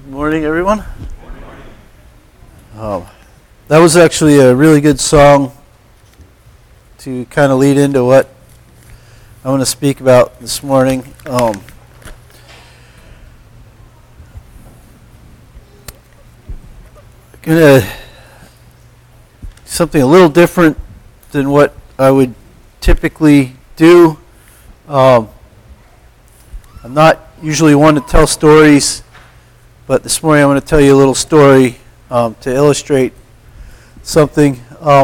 Good morning, everyone. That was actually a really good song to kind of lead into what I want to speak about this morning. Gonna something a little different than what I would typically do. I'm not usually one to tell stories, but this morning I'm going to tell you a little story to illustrate something.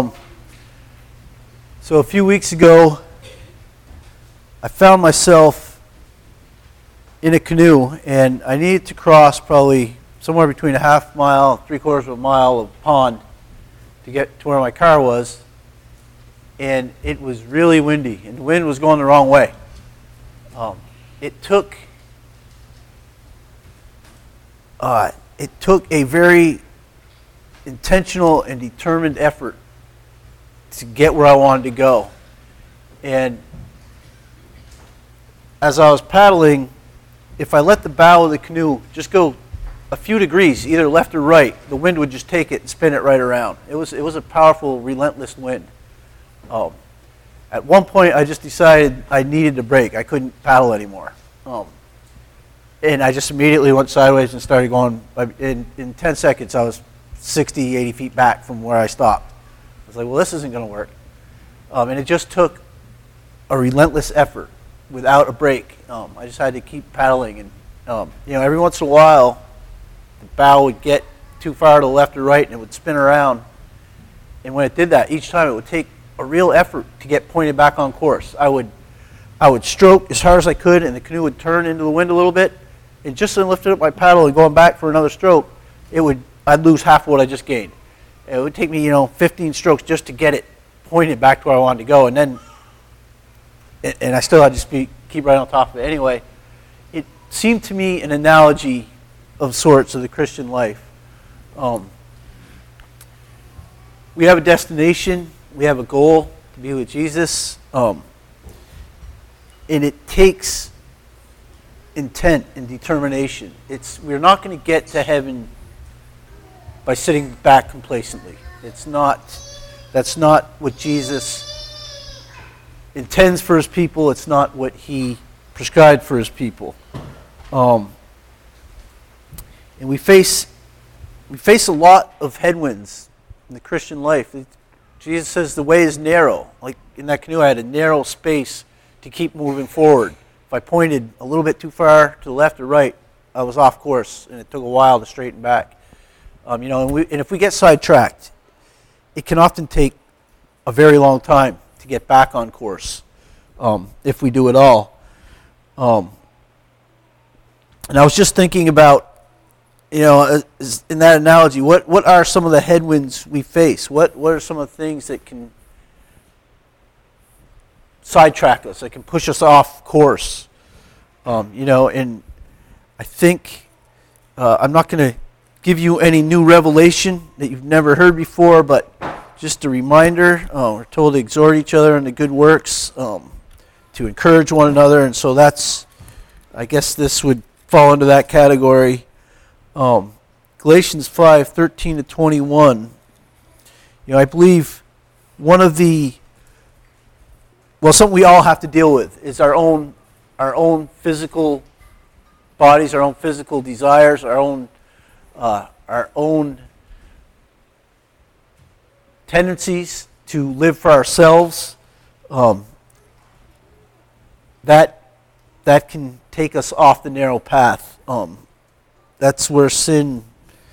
So a few weeks ago, I found myself in a canoe, and I needed to cross probably somewhere between a half mile, 3/4 of a mile of pond to get to where my car was, and it was really windy, and the wind was going the wrong way. It took a very intentional and determined effort to get where I wanted to go. And as I was paddling, if I let the bow of the canoe just go a few degrees, either left or right, the wind would just take it and spin it right around. It was a powerful, relentless wind. At one point, I just decided I needed to brake. I couldn't paddle anymore. And I just immediately went sideways and started going. In 10 seconds, I was 60, 80 feet back from where I stopped. I was like, well, this isn't going to work. And it just took a relentless effort without a brake. I just had to keep paddling. And, every once in a while, the bow would get too far to the left or right, and it would spin around. And when it did that, each time it would take a real effort to get pointed back on course. I would stroke as hard as I could, and the canoe would turn into the wind a little bit. And just in lifting up my paddle and going back for another stroke, I'd lose half of what I just gained. It would take me, 15 strokes just to get it pointed back to where I wanted to go, and I still had to keep right on top of it. Anyway, it seemed to me an analogy of sorts of the Christian life. We have a destination, we have a goal to be with Jesus, and it takes intent and determination. We're not going to get to heaven by sitting back complacently. That's not what Jesus intends for his people. It's not what he prescribed for his people. And we face a lot of headwinds in the Christian life. Jesus says the way is narrow. Like in that canoe, I had a narrow space to keep moving forward. If I pointed a little bit too far to the left or right, I was off course, and it took a while to straighten back. And if we get sidetracked, it can often take a very long time to get back on course, if we do it all. And I was just thinking about, in that analogy, what are some of the headwinds we face? What are some of the things that can sidetrack us, that can push us off course? And I think I'm not going to give you any new revelation that you've never heard before, but just a reminder, we're told to exhort each other into good works, to encourage one another, and so I guess this would fall into that category. Galatians 5:13-21. I believe something we all have to deal with is our own physical bodies, our own physical desires, our own tendencies to live for ourselves. That can take us off the narrow path. That's where sin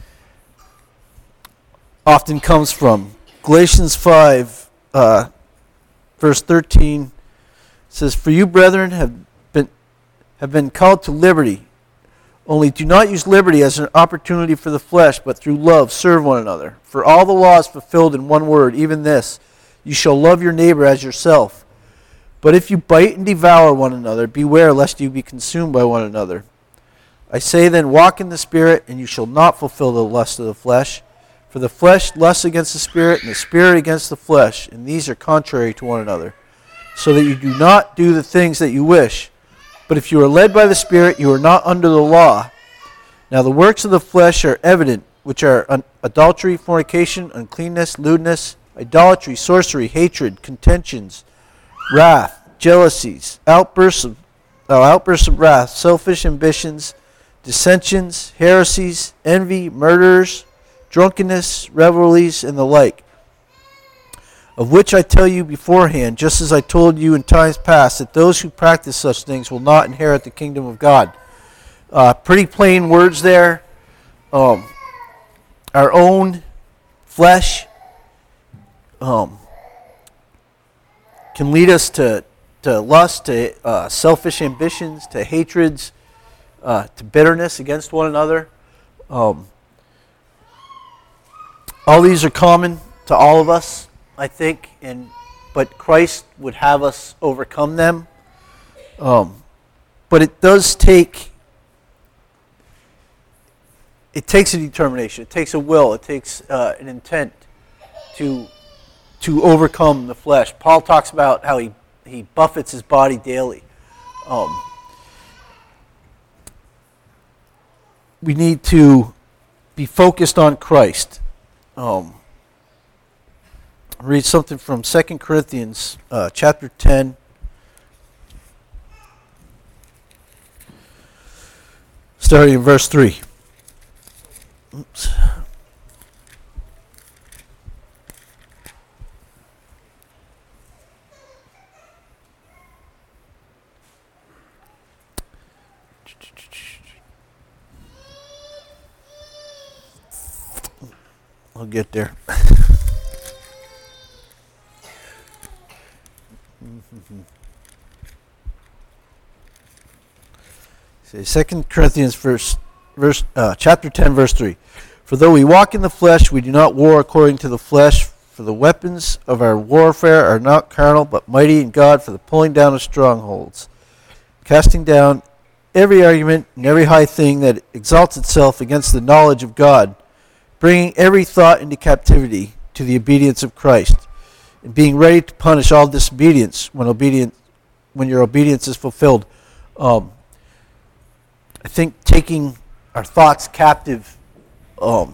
often comes from. Galatians 5, verse 13 says, "For you, brethren, have been called to liberty. Only do not use liberty as an opportunity for the flesh, but through love serve one another. For all the law is fulfilled in one word, even this, you shall love your neighbor as yourself. But if you bite and devour one another, beware lest you be consumed by one another. I say then, walk in the Spirit, and you shall not fulfill the lust of the flesh. For the flesh lusts against the Spirit, and the Spirit against the flesh, and these are contrary to one another, so that you do not do the things that you wish. But if you are led by the Spirit, you are not under the law. Now the works of the flesh are evident, which are adultery, fornication, uncleanness, lewdness, idolatry, sorcery, hatred, contentions, wrath, jealousies, outbursts of wrath, selfish ambitions, dissensions, heresies, envy, murders, drunkenness, revelries, and the like, of which I tell you beforehand, just as I told you in times past, that those who practice such things will not inherit the kingdom of God. Pretty plain words there. Our own flesh can lead us to lust, to selfish ambitions, to hatreds, to bitterness against one another. All these are common to all of us, I think, but Christ would have us overcome them. But it does take a determination. It takes a will. It takes an intent to overcome the flesh. Paul talks about how he buffets his body daily. We need to be focused on Christ. I'll read something from 2 Corinthians chapter 10. Starting in verse 3. Oops. I'll get there. So 2 Corinthians chapter 10, verse 3. For though we walk in the flesh, we do not war according to the flesh. For the weapons of our warfare are not carnal, but mighty in God for the pulling down of strongholds, casting down every argument and every high thing that exalts itself against the knowledge of God, bringing every thought into captivity to the obedience of Christ, and being ready to punish all disobedience when your obedience is fulfilled. I think taking our thoughts captive, I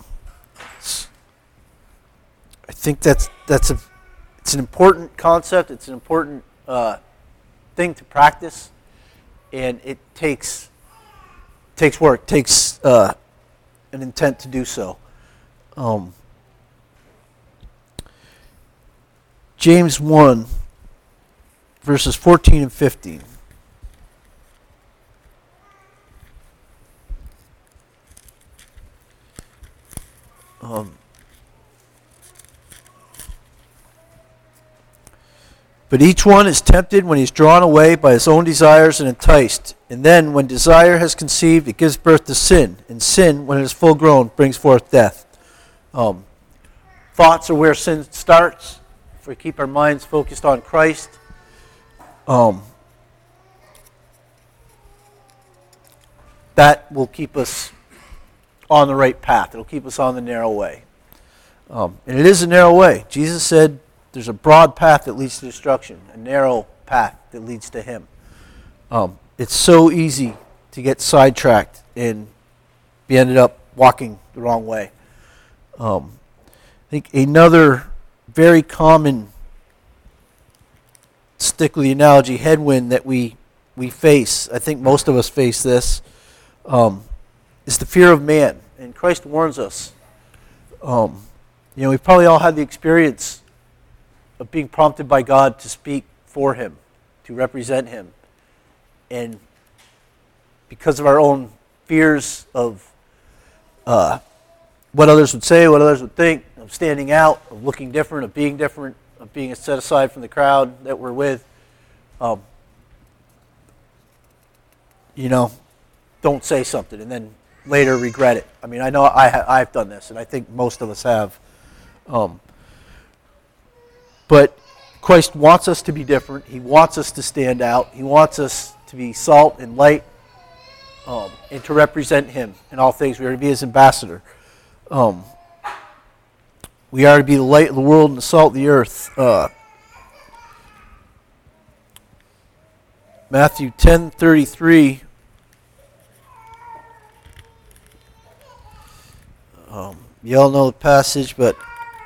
think it's an important concept. It's an important thing to practice, and it takes work. It takes an intent to do so. James 1, verses 14 and 15. But each one is tempted when he is drawn away by his own desires and enticed. And then, when desire has conceived, it gives birth to sin. And sin, when it is full grown, brings forth death. Thoughts are where sin starts. If we keep our minds focused on Christ, that will keep us on the right path. It'll keep us on the narrow way. And it is a narrow way. Jesus said there's a broad path that leads to destruction, a narrow path that leads to Him. It's so easy to get sidetracked and be ended up walking the wrong way. I think another very common, stick with the analogy, headwind that we face, I think most of us face this, is the fear of man. And Christ warns us. We've probably all had the experience of being prompted by God to speak for Him, to represent Him. And because of our own fears of what others would say, what others would think, of standing out, of looking different, of being set aside from the crowd that we're with, don't say something and then later regret it. I mean, I know I've done this, and I think most of us have. But Christ wants us to be different. He wants us to stand out. He wants us to be salt and light, and to represent Him in all things. We are to be His ambassador. We are to be the light of the world and the salt of the earth. Matthew 10:33. You all know the passage, but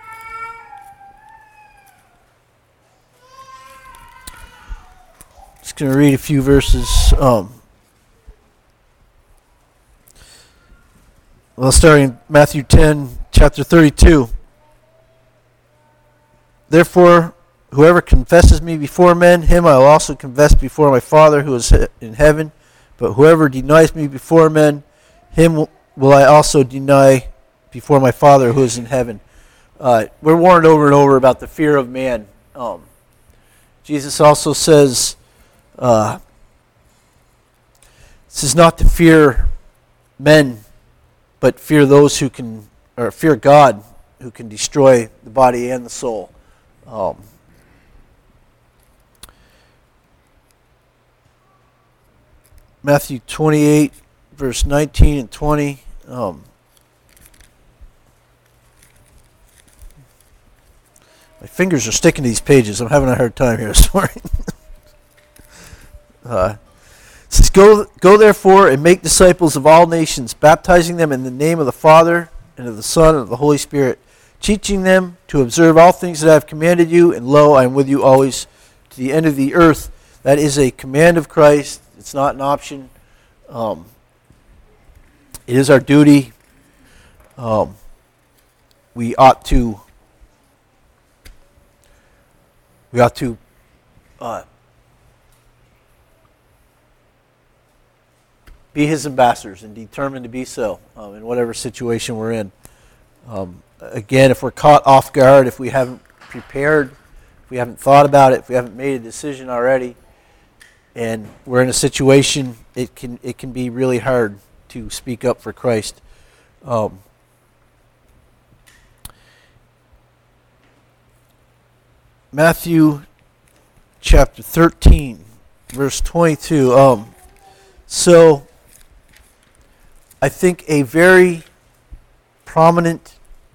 just going to read a few verses. Starting in Matthew 10, chapter 32. Therefore, whoever confesses me before men, him I will also confess before my Father who is in heaven. But whoever denies me before men, him will I also deny before my Father who is in heaven. We're warned over and over about the fear of man. Jesus also says, this is not to fear men, but fear those who can, or fear God who can destroy the body and the soul. Matthew 28, verse 19 and 20. My fingers are sticking to these pages. I'm having a hard time here this morning. It says, Go therefore and make disciples of all nations, baptizing them in the name of the Father and of the Son and of the Holy Spirit, teaching them to observe all things that I have commanded you, and lo, I am with you always to the end of the earth. That is a command of Christ. It's not an option. It is our duty. We ought to be his ambassadors and determined to be so in whatever situation we're in. Again, if we're caught off guard, if we haven't prepared, if we haven't thought about it, if we haven't made a decision already, and we're in a situation, it can be really hard to speak up for Christ. Matthew chapter 13, verse 22. So, I think a very prominent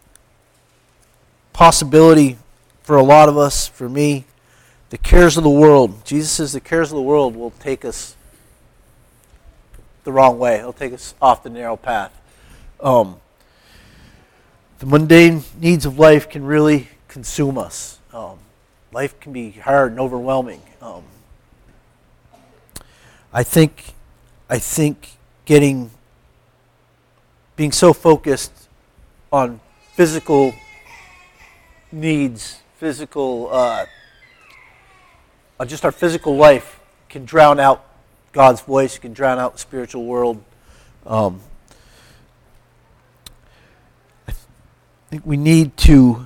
possibility for a lot of us, for me, the cares of the world. Jesus says the cares of the world will take us the wrong way. It'll take us off the narrow path. The mundane needs of life can really consume us. Life can be hard and overwhelming. I think being so focused on physical needs, just our physical life can drown out God's voice, can drown out the spiritual world. I think we need to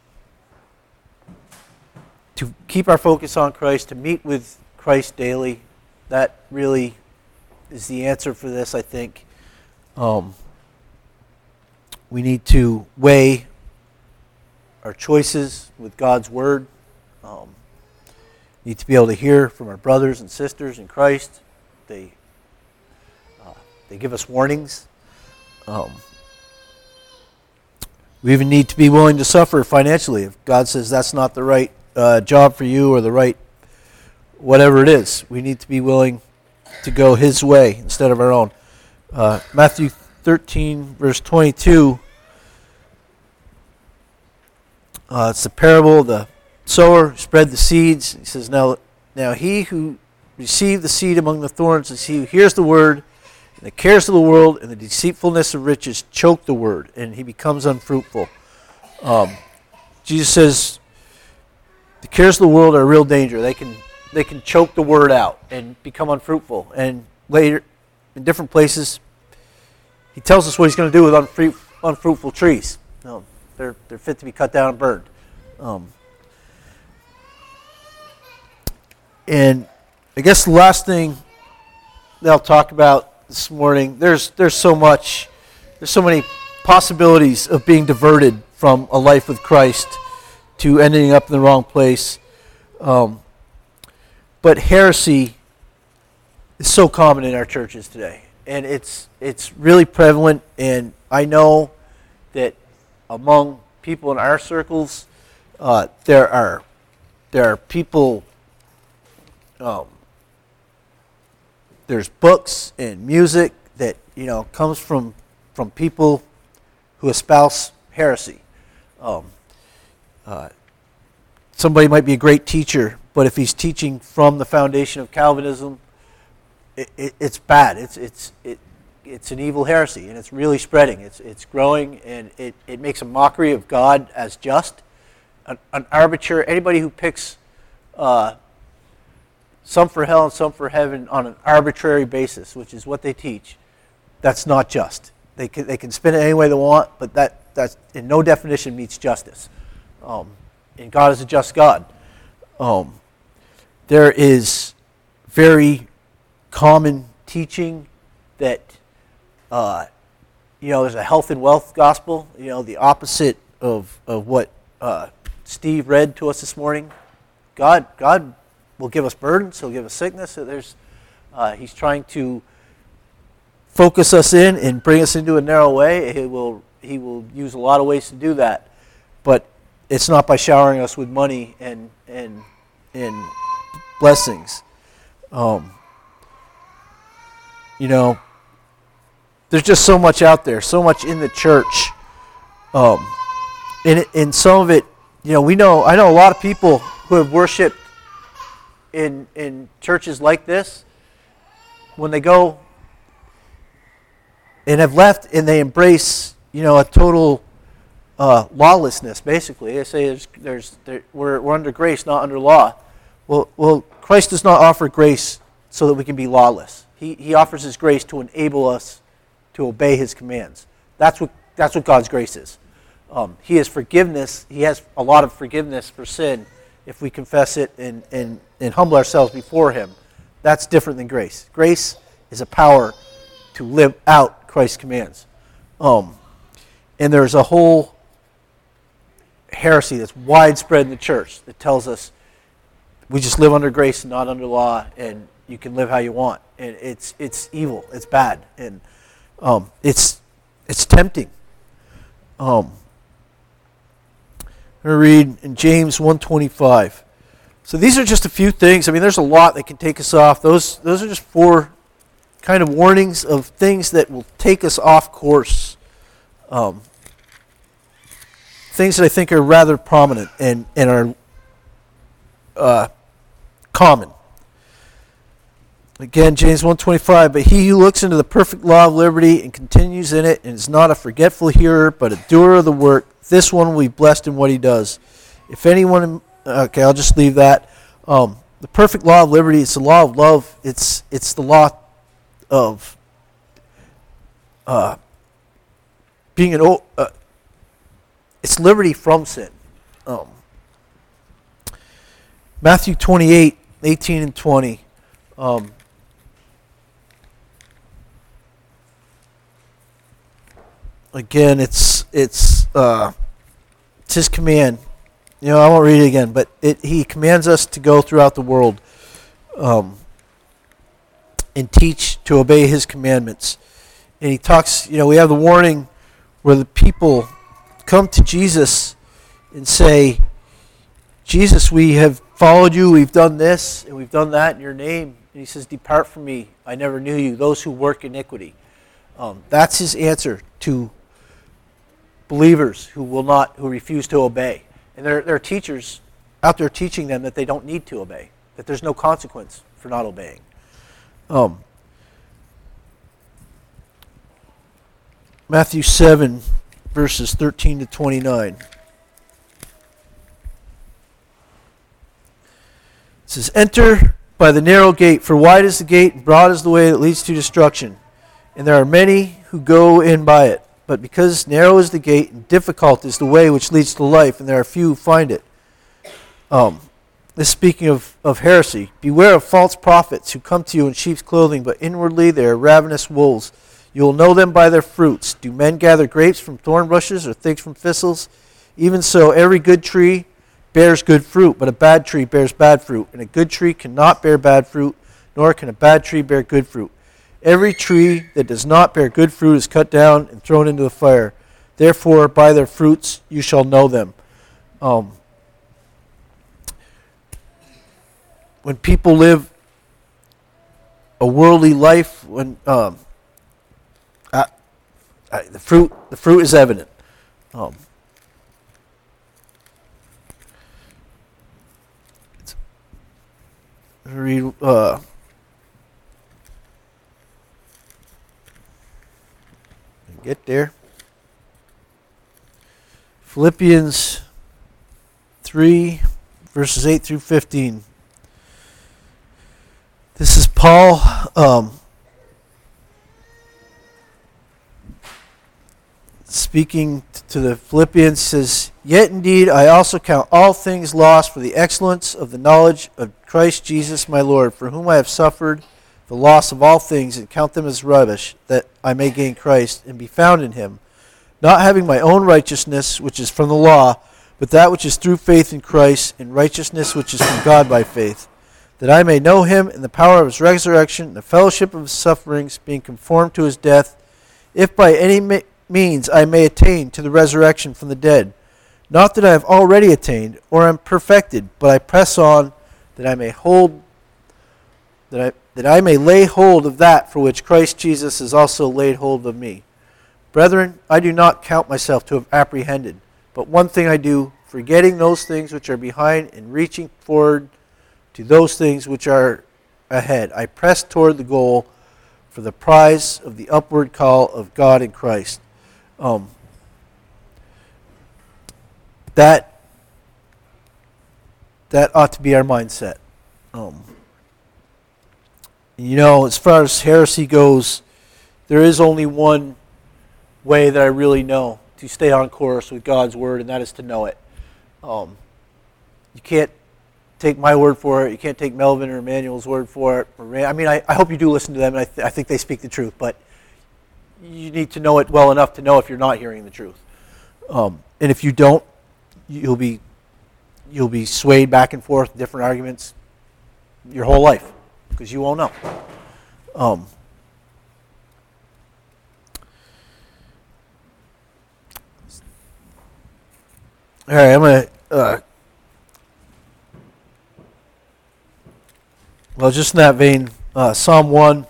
keep our focus on Christ, to meet with Christ daily. That really is the answer for this, I think. We need to weigh our choices with God's Word. Need to be able to hear from our brothers and sisters in Christ. They give us warnings. We even need to be willing to suffer financially if God says that's not the right job for you, or the right whatever it is. We need to be willing to go His way instead of our own. Matthew 13, verse 22. It's the parable of the sower who spread the seeds. He says, Now he who received the seed among the thorns is he who hears the word, and the cares of the world and the deceitfulness of riches choke the word, and he becomes unfruitful. Jesus says the cares of the world are a real danger. They can choke the word out and become unfruitful. And later, in different places, he tells us what he's going to do with unfruitful trees. They're fit to be cut down and burned. And I guess the last thing that I'll talk about this morning, there's so many possibilities of being diverted from a life with Christ to ending up in the wrong place. But heresy is so common in our churches today, and it's really prevalent. And I know that among people in our circles, there are people. There's books and music that comes from people who espouse heresy. Somebody might be a great teacher, but if he's teaching from the foundation of Calvinism, it's bad. It's an evil heresy, and it's really spreading. It's growing, and it makes a mockery of God as just. An arbitrary, anybody who picks some for hell and some for heaven on an arbitrary basis, which is what they teach, that's not just. They can spin it any way they want, but that's in no definition meets justice. And God is a just God. There is very common teaching that there's a health and wealth gospel. The opposite of what Steve read to us this morning. God will give us burdens. He'll give us sickness. So he's trying to focus us in and bring us into a narrow way. He will use a lot of ways to do that, but it's not by showering us with money and blessings. There's just so much out there, so much in the church. And some of it, I know a lot of people who have worshiped in churches like this, when they go and have left and they embrace, a total lawlessness, basically. They say we're under grace, not under law. Well, Christ does not offer grace so that we can be lawless. He offers His grace to enable us to obey His commands. That's what God's grace is. He has forgiveness. He has a lot of forgiveness for sin if we confess it and humble ourselves before Him. That's different than grace. Grace is a power to live out Christ's commands. And there's a whole heresy that's widespread in the church that tells us we just live under grace and not under law, and you can live how you want. And it's evil. It's bad. And it's tempting. I'm going to read in James 1:25. So these are just a few things. I mean, there's a lot that can take us off. Those are just 4 kind of warnings of things that will take us off course. Things that I think are rather prominent and are common. Again, James 1:25, but he who looks into the perfect law of liberty and continues in it and is not a forgetful hearer but a doer of the work, this one will be blessed in what he does. If anyone, okay, I'll just leave that. The perfect law of liberty, it's the law of love. It's the law of being it's liberty from sin. Matthew 28:18 and 20. Again, it's His command. I won't read it again, but He commands us to go throughout the world and teach to obey His commandments. And He talks, we have the warning where the people come to Jesus and say, Jesus, we have followed you, we've done this, and we've done that in your name. And He says, depart from me, I never knew you, those who work iniquity. That's His answer to believers who refuse to obey. And there are teachers out there teaching them that they don't need to obey, that there's no consequence for not obeying. Matthew 7, verses 13 to 29. It says, enter by the narrow gate, for wide is the gate and broad is the way that leads to destruction, and there are many who go in by it. But because narrow is the gate and difficult is the way which leads to life, and there are few who find it. This speaking of heresy. Beware of false prophets who come to you in sheep's clothing, but inwardly they are ravenous wolves. You will know them by their fruits. Do men gather grapes from thorn bushes or figs from thistles? Even so, every good tree bears good fruit, but a bad tree bears bad fruit. And a good tree cannot bear bad fruit, nor can a bad tree bear good fruit. Every tree that does not bear good fruit is cut down and thrown into the fire. Therefore, by their fruits you shall know them. When people live a worldly life, when the fruit is evident. read. Get there. Philippians 3, verses 8 through 15. This is Paul speaking to the Philippians. Says, "Yet indeed I also count all things lost for the excellence of the knowledge of Christ Jesus my Lord, for whom I have suffered the loss of all things, and count them as rubbish, that I may gain Christ and be found in him, not having my own righteousness, which is from the law, but that which is through faith in Christ, and righteousness which is from God by faith, that I may know him in the power of his resurrection, the fellowship of his sufferings, being conformed to his death, if by any means I may attain to the resurrection from the dead. Not that I have already attained, or am perfected, but I press on, that I may lay hold of that for which Christ Jesus has also laid hold of me. Brethren, I do not count myself to have apprehended, but one thing I do, forgetting those things which are behind and reaching forward to those things which are ahead, I press toward the goal for the prize of the upward call of God in Christ." That ought to be our mindset. As far as heresy goes, there is only one way that I really know to stay on course with God's Word, and that is to know it. You can't take my word for it. You can't take Melvin or Emmanuel's word for it. I hope you do listen to them, and I think they speak the truth, but you need to know it well enough to know if you're not hearing the truth. And if you don't, you'll be swayed back and forth, different arguments, your whole life, because you won't know. All right, I'm going to, just in that vein, Psalm 1,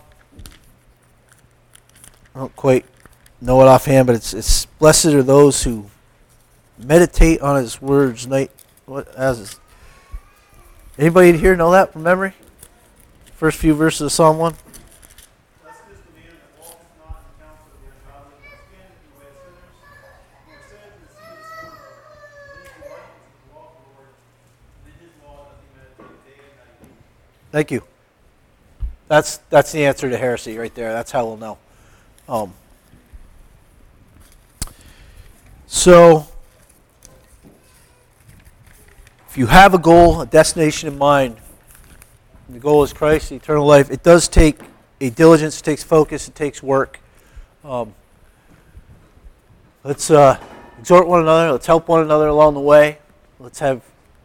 I don't quite know it offhand, but it's blessed are those who meditate on his words night. Anybody here know that from memory? First few verses of Psalm 1. Thank you. That's the answer to heresy right there. That's how we'll know. So, if you have a goal, a destination in mind, and the goal is Christ, eternal life, it does take a diligence, it takes focus, it takes work. Let's exhort one another, let's help one another along the way. Let's have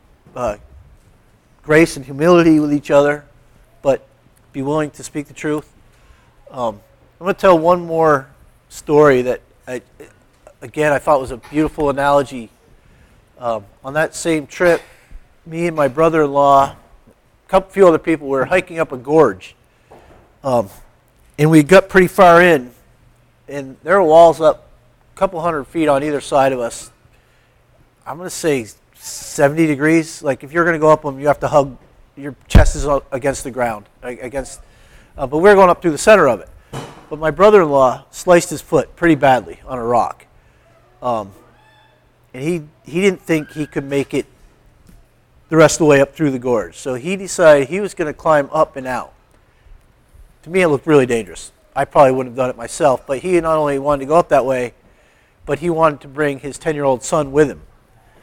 grace and humility with each other, but be willing to speak the truth. I'm going to tell one more story that, I thought was a beautiful analogy. On that same trip, me and my brother-in-law, a few other people, were hiking up a gorge. And we got pretty far in, and there are walls up a couple hundred feet on either side of us. I'm going to say 70 degrees. Like, if you're going to go up them, you have to hug, your chest is against the ground. But we're going up through the center of it. But my brother-in-law sliced his foot pretty badly on a rock. And he didn't think he could make it the rest of the way up through the gorge. So he decided he was going to climb up and out. To me, it looked really dangerous. I probably wouldn't have done it myself, but he not only wanted to go up that way, but he wanted to bring his 10-year-old son with him.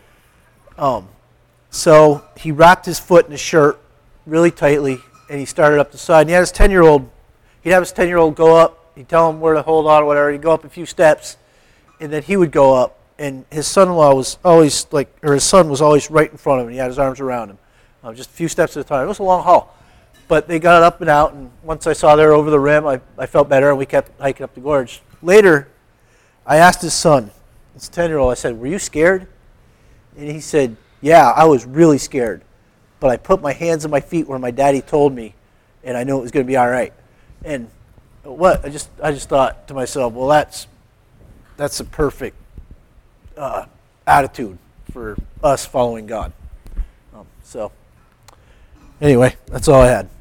So he wrapped his foot in his shirt really tightly, and he started up the side. And he'd have his 10-year-old go up. He'd tell him where to hold on or whatever. He'd go up a few steps, and then he would go up. And his son-in-law was always his son was always right in front of him. He had his arms around him, just a few steps at a time. It was a long haul. But they got up and out, and once I saw they were over the rim, I felt better, and we kept hiking up the gorge. Later, I asked his son, his 10-year-old, I said, "Were you scared?" And he said, "Yeah, I was really scared. But I put my hands on my feet where my daddy told me, and I knew it was going to be all right." And I just thought to myself, well, that's a perfect attitude for us following God. Anyway, that's all I had.